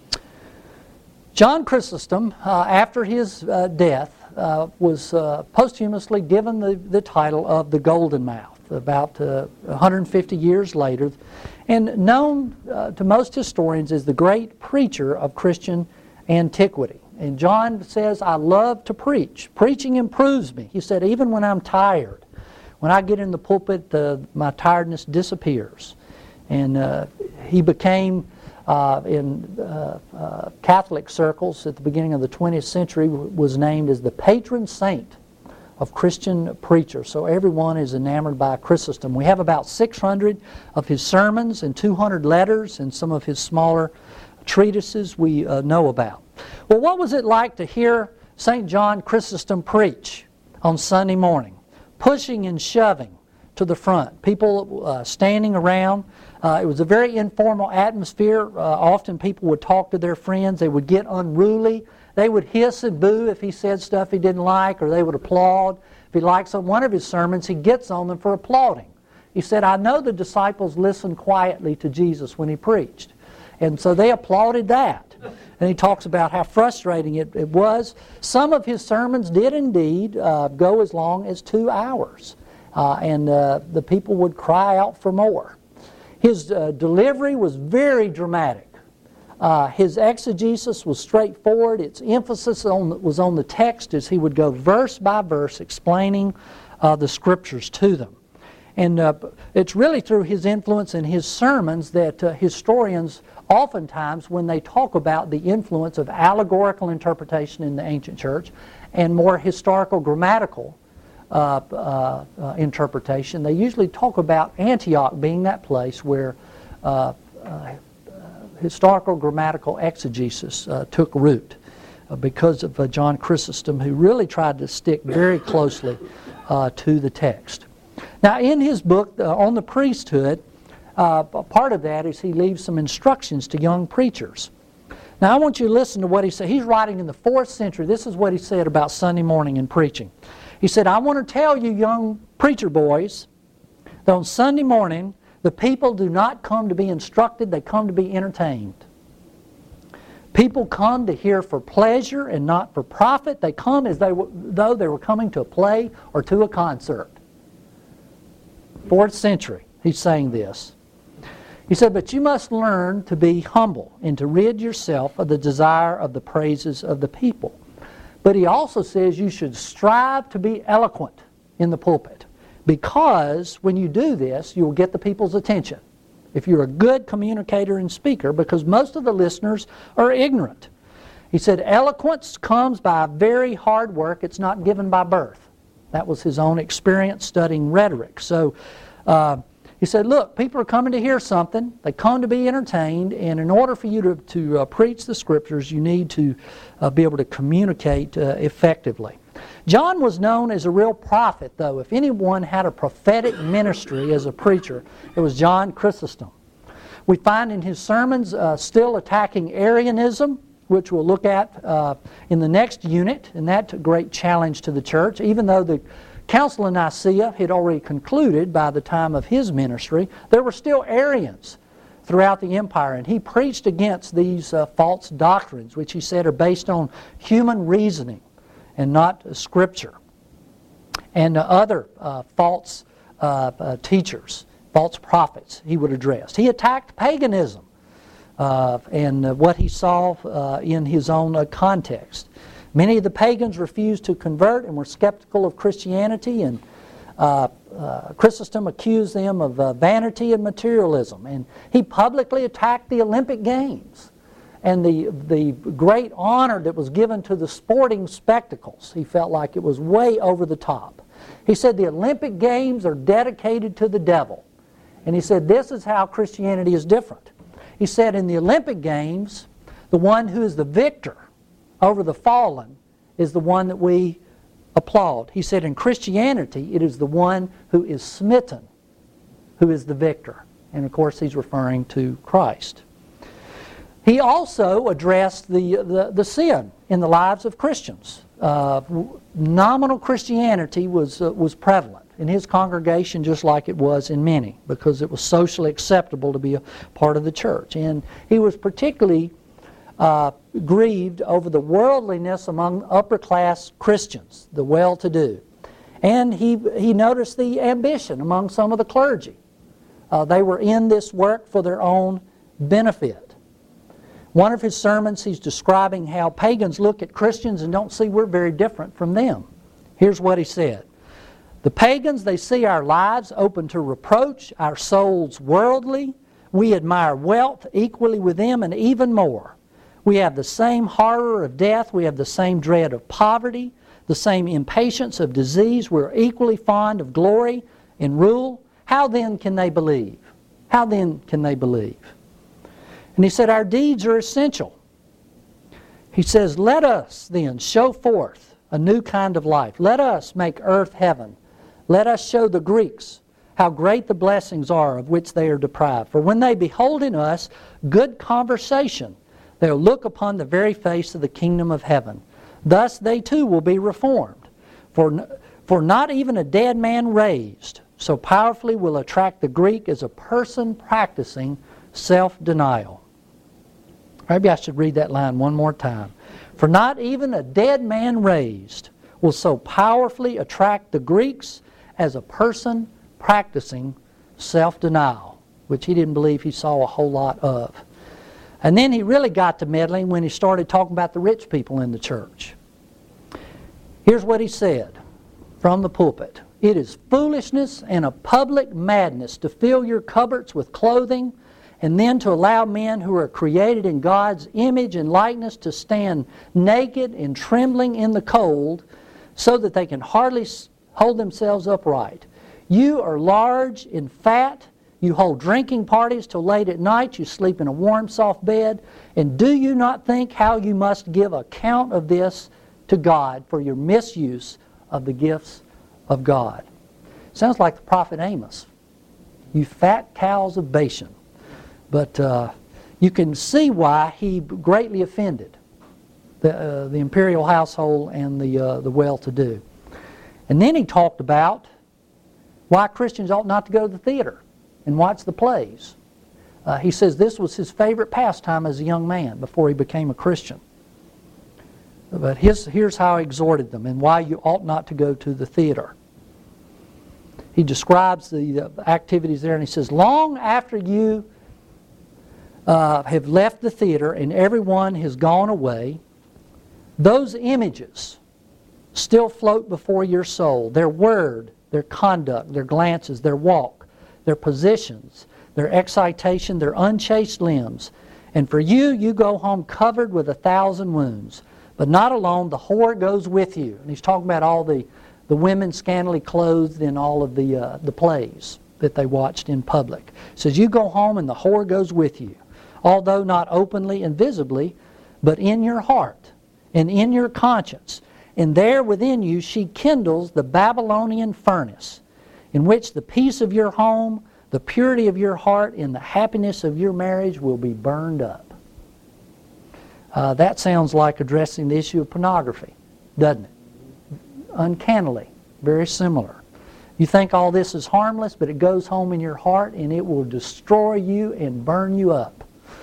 John Chrysostom, uh, after his uh, death, uh, was uh, posthumously given the, the title of the Golden Mouth about uh, one hundred fifty years later, and known uh, to most historians as the great preacher of Christian antiquity. And John says, I love to preach. Preaching improves me. He said, even when I'm tired, when I get in the pulpit, uh, my tiredness disappears. And uh, he became, uh, in uh, uh, Catholic circles at the beginning of the twentieth century, was named as the patron saint of Christian preachers. So everyone is enamored by Chrysostom. We have about six hundred of his sermons and two hundred letters and some of his smaller treatises we uh, know about. Well, what was it like to hear Saint John Chrysostom preach on Sunday morning? Pushing and shoving to the front, people uh, standing around. Uh, it was a very informal atmosphere. Uh, often people would talk to their friends. They would get unruly. They would hiss and boo if he said stuff he didn't like, or they would applaud. If he liked some one of his sermons, he gets on them for applauding. He said, I know the disciples listened quietly to Jesus when he preached. And so they applauded that. And he talks about how frustrating it, it was. Some of his sermons did indeed uh, go as long as two hours. Uh, and uh, the people would cry out for more. His uh, delivery was very dramatic. Uh, his exegesis was straightforward. Its emphasis on, was on the text as he would go verse by verse explaining uh, the Scriptures to them. And uh, it's really through his influence in his sermons that uh, historians oftentimes, when they talk about the influence of allegorical interpretation in the ancient church and more historical grammatical uh, uh, uh, interpretation, they usually talk about Antioch being that place where uh, uh, historical grammatical exegesis uh, took root uh, because of uh, John Chrysostom, who really tried to stick very closely uh, to the text. Now, in his book uh, on the priesthood, uh, part of that is he leaves some instructions to young preachers. Now, I want you to listen to what he said. He's writing in the fourth century. This is what he said about Sunday morning and preaching. He said, I want to tell you, young preacher boys, that on Sunday morning, the people do not come to be instructed, they come to be entertained. People come to hear for pleasure and not for profit. They come as they w- though they were coming to a play or to a concert. Fourth century, he's saying this. He said, but you must learn to be humble and to rid yourself of the desire of the praises of the people. But he also says you should strive to be eloquent in the pulpit, because when you do this, you'll get the people's attention. If you're a good communicator and speaker, because most of the listeners are ignorant. He said, eloquence comes by very hard work. It's not given by birth. That was his own experience studying rhetoric. So uh, he said, look, people are coming to hear something. They come to be entertained, and in order for you to, to uh, preach the Scriptures, you need to uh, be able to communicate uh, effectively. John was known as a real prophet, though. If anyone had a prophetic ministry as a preacher, it was John Chrysostom. We find in his sermons uh, still attacking Arianism, which we'll look at uh, in the next unit, and that's a great challenge to the church. Even though the Council of Nicaea had already concluded by the time of his ministry, there were still Arians throughout the empire, and he preached against these uh, false doctrines, which he said are based on human reasoning and not Scripture, and uh, other uh, false uh, uh, teachers, false prophets he would address. He attacked paganism uh, and uh, what he saw uh, in his own uh, context. Many of the pagans refused to convert and were skeptical of Christianity, and uh, uh, Chrysostom accused them of uh, vanity and materialism, and he publicly attacked the Olympic Games and the, the great honor that was given to the sporting spectacles. He felt like it was way over the top. He said the Olympic Games are dedicated to the devil. And he said this is how Christianity is different. He said in the Olympic Games, the one who is the victor over the fallen is the one that we applaud. He said in Christianity, it is the one who is smitten who is the victor. And of course, he's referring to Christ. He also addressed the, the, the sin in the lives of Christians. Uh, nominal Christianity was, uh, was prevalent in his congregation, just like it was in many, because it was socially acceptable to be a part of the church. And he was particularly uh, grieved over the worldliness among upper-class Christians, the well-to-do. And he, he noticed the ambition among some of the clergy. Uh, they were in this work for their own benefit. One of his sermons, he's describing how pagans look at Christians and don't see we're very different from them. Here's what he said. The pagans, they see our lives open to reproach, our souls worldly. We admire wealth equally with them and even more. We have the same horror of death. We have the same dread of poverty, the same impatience of disease. We're equally fond of glory and rule. How then can they believe? How then can they believe? And he said, our deeds are essential. He says, let us then show forth a new kind of life. Let us make earth heaven. Let us show the Greeks how great the blessings are of which they are deprived. For when they behold in us good conversation, they'll look upon the very face of the kingdom of heaven. Thus they too will be reformed. For, for not even a dead man raised so powerfully will attract the Greek as a person practicing self-denial. Maybe I should read that line one more time. For not even a dead man raised will so powerfully attract the Greeks as a person practicing self-denial, which he didn't believe he saw a whole lot of. And then he really got to meddling when he started talking about the rich people in the church. Here's what he said from the pulpit. It is foolishness and a public madness to fill your cupboards with clothing and then to allow men who are created in God's image and likeness to stand naked and trembling in the cold so that they can hardly hold themselves upright. You are large and fat. You hold drinking parties till late at night. You sleep in a warm, soft bed. And do you not think how you must give account of this to God for your misuse of the gifts of God? Sounds like the prophet Amos. You fat cows of Bashan. But uh, you can see why he greatly offended the, uh, the imperial household and the, uh, the well-to-do. And then he talked about why Christians ought not to go to the theater and watch the plays. Uh, he says this was his favorite pastime as a young man before he became a Christian. But his, here's how he exhorted them and why you ought not to go to the theater. He describes the uh, activities there, and he says, long after you uh, have left the theater and everyone has gone away, those images still float before your soul. Their word, their conduct, their glances, their walk, their positions, their excitation, their unchaste limbs. And for you, you go home covered with a thousand wounds. But not alone, the whore goes with you. And he's talking about all the, the women scantily clothed in all of the, uh, the plays that they watched in public. He says, you go home and the whore goes with you, although not openly and visibly, but in your heart and in your conscience. And there within you she kindles the Babylonian furnace, in which the peace of your home, the purity of your heart, and the happiness of your marriage will be burned up. Uh, that sounds like addressing the issue of pornography, doesn't it? Uncannily, very similar. You think all this is harmless, but it goes home in your heart and it will destroy you and burn you up.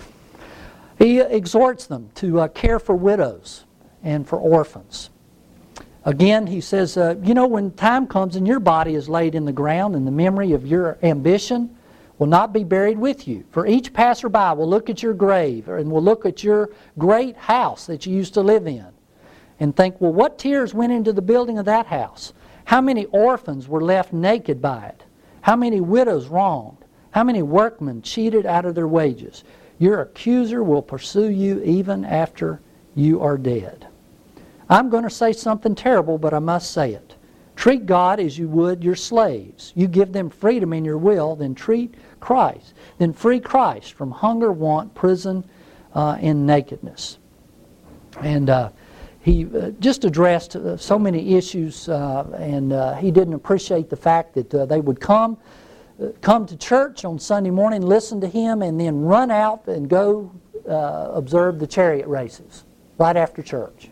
He exhorts them to uh, care for widows and for orphans. Again, he says, uh, you know, when time comes and your body is laid in the ground and the memory of your ambition will not be buried with you. For each passerby will look at your grave and will look at your great house that you used to live in and think, well, what tears went into the building of that house? How many orphans were left naked by it? How many widows wronged? How many workmen cheated out of their wages? Your accuser will pursue you even after you are dead. I'm going to say something terrible, but I must say it. Treat God as you would your slaves. You give them freedom in your will, then treat Christ. Then free Christ from hunger, want, prison, uh, and nakedness. And uh, he uh, just addressed uh, so many issues, uh, and uh, he didn't appreciate the fact that uh, they would come, uh, come to church on Sunday morning, listen to him, and then run out and go uh, observe the chariot races right after church.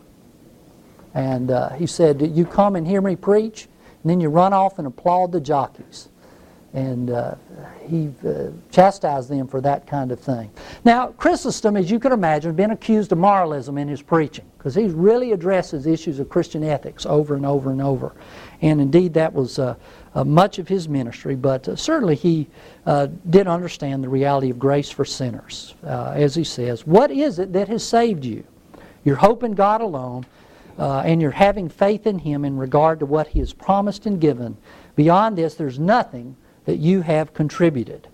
And uh, he said, you come and hear me preach, and then you run off and applaud the jockeys. And uh, he uh, chastised them for that kind of thing. Now, Chrysostom, as you can imagine, has been accused of moralism in his preaching, because he really addresses issues of Christian ethics over and over and over. And indeed, that was uh, uh, much of his ministry, but uh, certainly he uh, did understand the reality of grace for sinners. Uh, as he says, what is it that has saved you? Your hope in God alone, Uh, and you're having faith in Him in regard to what He has promised and given. Beyond this, there's nothing that you have contributed.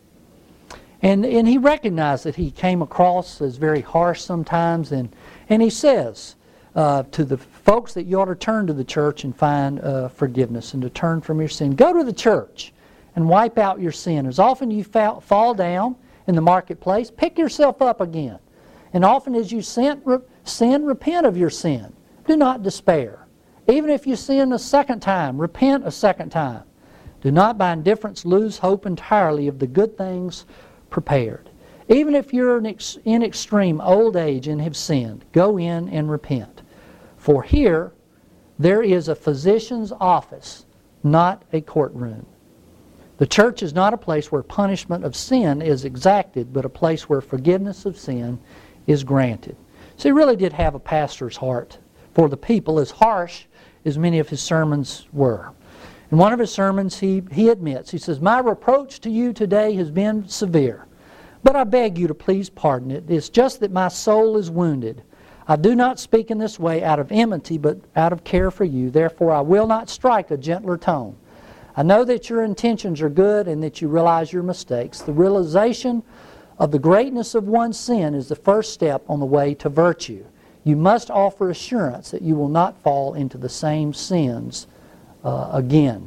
And and he recognized that he came across as very harsh sometimes, and, and he says uh, to the folks that you ought to turn to the church and find uh, forgiveness and to turn from your sin. Go to the church and wipe out your sin. As often you fa- fall down in the marketplace, pick yourself up again. And often as you sin, re- sin, repent of your sin. Do not despair. Even if you sin a second time, repent a second time. Do not by indifference lose hope entirely of the good things prepared. Even if you're in, ex- in extreme old age and have sinned, go in and repent. For here there is a physician's office, not a courtroom. The church is not a place where punishment of sin is exacted, but a place where forgiveness of sin is granted. So he really did have a pastor's heart for the people, as harsh as many of his sermons were. In one of his sermons, he, he admits, he says, my reproach to you today has been severe, but I beg you to please pardon it. It's just that my soul is wounded. I do not speak in this way out of enmity, but out of care for you. Therefore, I will not strike a gentler tone. I know that your intentions are good and that you realize your mistakes. The realization of the greatness of one's sin is the first step on the way to virtue. You must offer assurance that you will not fall into the same sins uh, again.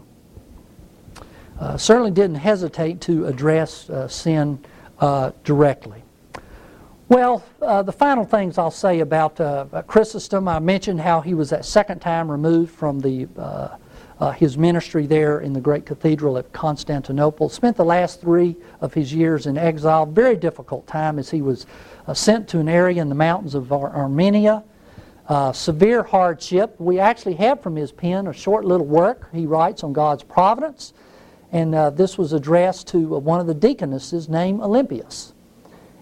Uh, certainly didn't hesitate to address uh, sin uh, directly. Well, uh, the final things I'll say about uh, Chrysostom, I mentioned how he was that second time removed from the uh, uh, his ministry there in the great cathedral at Constantinople. Spent the last three of his years in exile. Very difficult time as he was uh, sent to an area in the mountains of Ar- Armenia. Uh, severe hardship. We actually have from his pen a short little work he writes on God's providence. And uh, this was addressed to uh, one of the deaconesses named Olympias.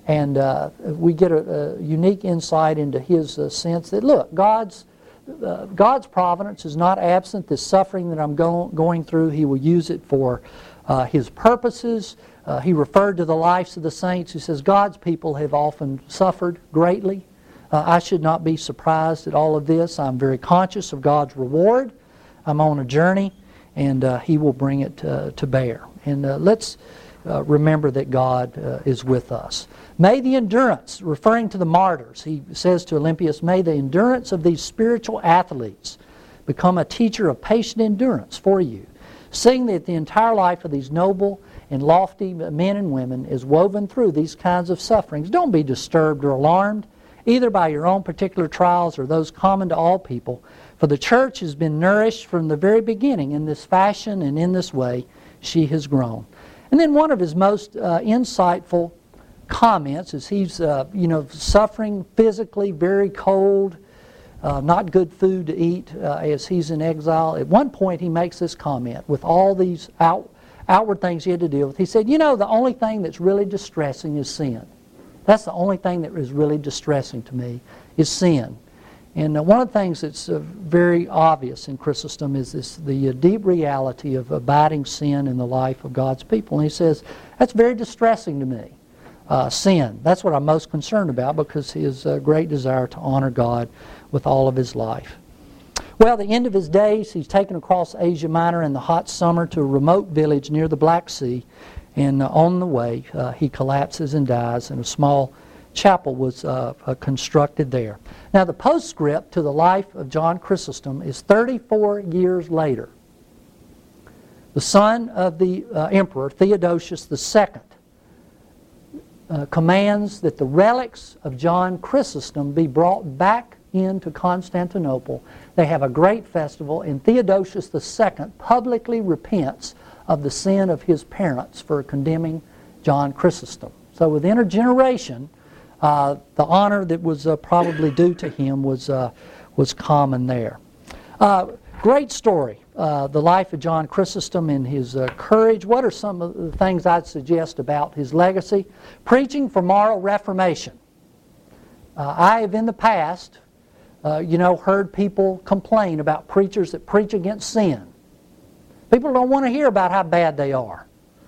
And uh, we get a, a unique insight into his uh, sense that, look, God's, uh, God's providence is not absent. This suffering that I'm go going through, he will use it for uh, his purposes. Uh, he referred to the lives of the saints. He says, God's people have often suffered greatly. Uh, I should not be surprised at all of this. I'm very conscious of God's reward. I'm on a journey, and uh, he will bring it uh, to bear. And uh, let's uh, remember that God uh, is with us. May the endurance, referring to the martyrs, he says to Olympias, may the endurance of these spiritual athletes become a teacher of patient endurance for you, seeing that the entire life of these noble and lofty men and women is woven through these kinds of sufferings. Don't be disturbed or alarmed, either by your own particular trials or those common to all people, for the church has been nourished from the very beginning in this fashion, and in this way she has grown. And then one of his most uh, insightful comments is he's uh, you know, suffering physically, very cold, uh, not good food to eat uh, as he's in exile. At one point he makes this comment with all these out outward things he had to deal with. He said, you know, the only thing that's really distressing is sin. That's the only thing that is really distressing to me is sin. And uh, one of the things that's uh, very obvious in Chrysostom is this, the uh, deep reality of abiding sin in the life of God's people. And he says, that's very distressing to me, uh, sin. That's what I'm most concerned about, because his uh, great desire to honor God with all of his life. Well, the end of his days, he's taken across Asia Minor in the hot summer to a remote village near the Black Sea, and uh, on the way uh, he collapses and dies, and a small chapel was uh, uh, constructed there. Now, the postscript to the life of John Chrysostom is thirty-four years later. The son of the uh, emperor, Theodosius the Second, uh, commands that the relics of John Chrysostom be brought back into Constantinople. They have a great festival, and Theodosius the Second publicly repents of the sin of his parents for condemning John Chrysostom. So within a generation, uh, the honor that was uh, probably due to him was, uh, was common there. Uh, great story, uh, the life of John Chrysostom and his uh, courage. What are some of the things I'd suggest about his legacy? Preaching for moral reformation. Uh, I have in the past Uh, you know, heard people complain about preachers that preach against sin. People don't want to hear about how bad they are.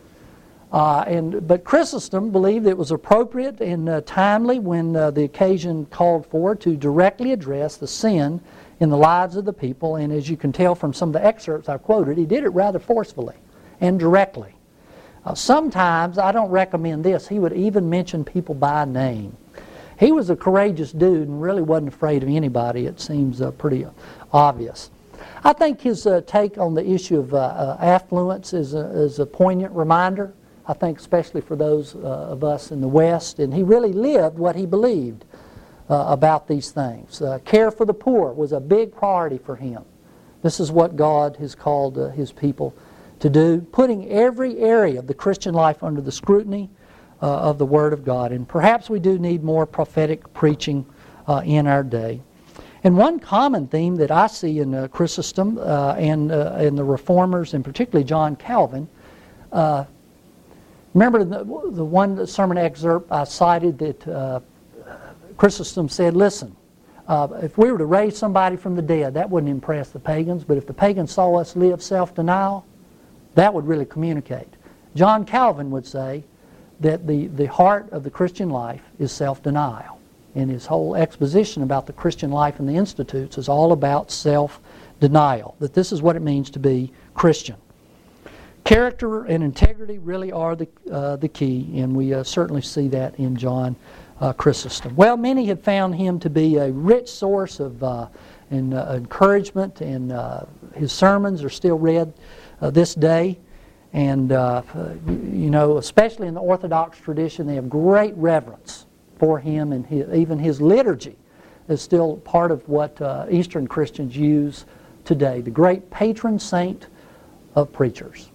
Uh, and but Chrysostom believed it was appropriate and uh, timely when uh, the occasion called for to directly address the sin in the lives of the people. And as you can tell from some of the excerpts I quoted, he did it rather forcefully and directly. Uh, sometimes, I don't recommend this, he would even mention people by name. He was a courageous dude and really wasn't afraid of anybody. It seems uh, pretty obvious. I think his uh, take on the issue of uh, uh, affluence is a, is a poignant reminder, I think especially for those uh, of us in the West. And he really lived what he believed uh, about these things. Uh, care for the poor was a big priority for him. This is what God has called uh, his people to do, putting every area of the Christian life under the scrutiny Uh, of the Word of God. And perhaps we do need more prophetic preaching uh, in our day. And one common theme that I see in uh, Chrysostom uh, and uh, in the Reformers, and particularly John Calvin, uh, remember the, the one sermon excerpt I cited that uh, Chrysostom said, listen, uh, if we were to raise somebody from the dead, that wouldn't impress the pagans, but if the pagans saw us live self-denial, that would really communicate. John Calvin would say that the, the heart of the Christian life is self-denial. And his whole exposition about the Christian life in the Institutes is all about self-denial, that this is what it means to be Christian. Character and integrity really are the, uh, the key, and we uh, certainly see that in John uh, Chrysostom. Well, many have found him to be a rich source of uh, in, uh, encouragement, and uh, his sermons are still read uh, this day. And, uh, you know, especially in the Orthodox tradition, they have great reverence for him, and his, even his liturgy is still part of what uh, Eastern Christians use today, the great patron saint of preachers.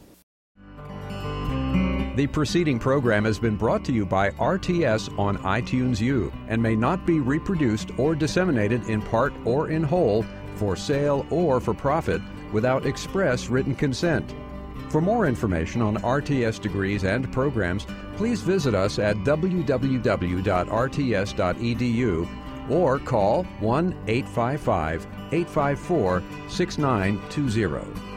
The preceding program has been brought to you by R T S on iTunes U and may not be reproduced or disseminated in part or in whole for sale or for profit without express written consent. For more information on R T S degrees and programs, please visit us at w w w dot r t s dot e d u or call one eight five five, eight five four, six nine two zero.